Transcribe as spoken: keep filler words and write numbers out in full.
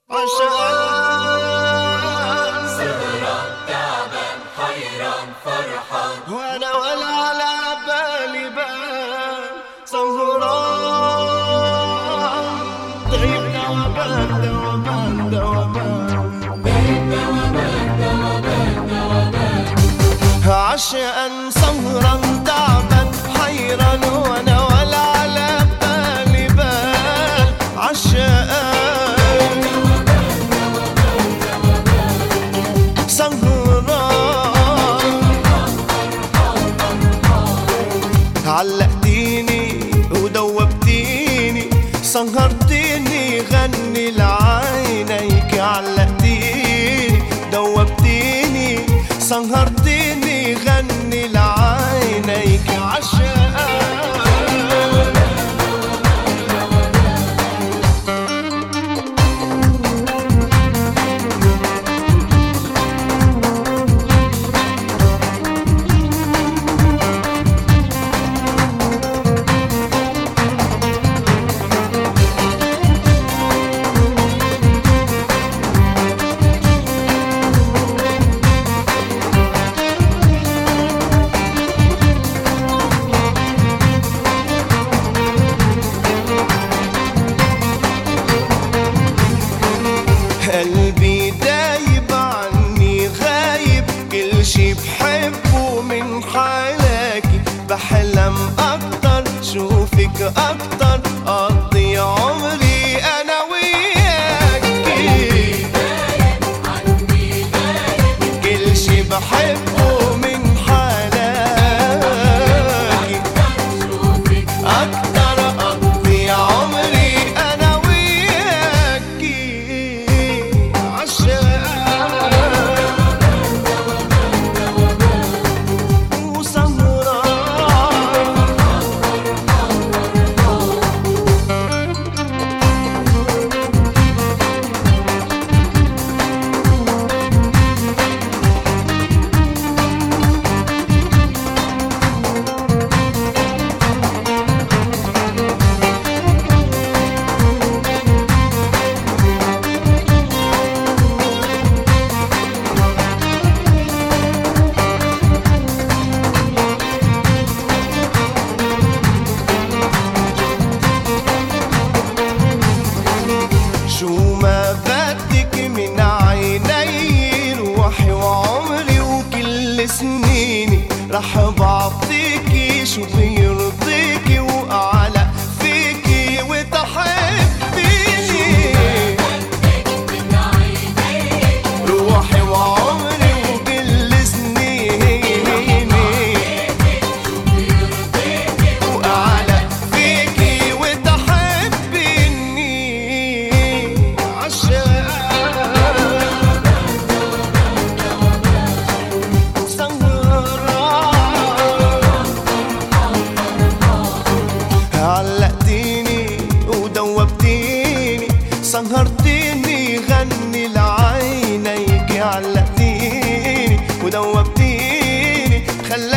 عشان سهران تعبان حيران فرحان وانا ولا على بالي بال سهران طيب دوبان دوبان دوبان عشان سهران تعبان حيران وانا ولا على بالي بال عشان علقتيني ودوبتيني سهرتيني غني لعينيك علقتيني دوبتيني سهرتيني غني لعينيك عشان قلبي دايب عني غايب كل شي بحبه من حالك بحلم اكتر شوفك اكتر اقضي عمري انا وياكي قلبي دايب عني غايب كل شي بحبه من حالك شوفك اكتر اقضي عمري انا شو ما بدك من عيني روحي وعمري وكل سنيني رح بعطيكي شو بيرضيكي واعلى فيكي وتحبيني روحي وعمري وكل سنيني واعلى فيكي وتحبيني علقتيني ودوبتيني سهرتيني غني لعينيك علقتيني ودوبتيني خلى